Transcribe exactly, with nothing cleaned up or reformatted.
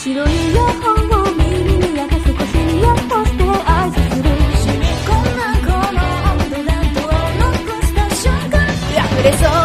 白いイヤホンを耳に当て少しイヤホして合図する。染み込んだこの温度で泥を残した瞬間、溢れそう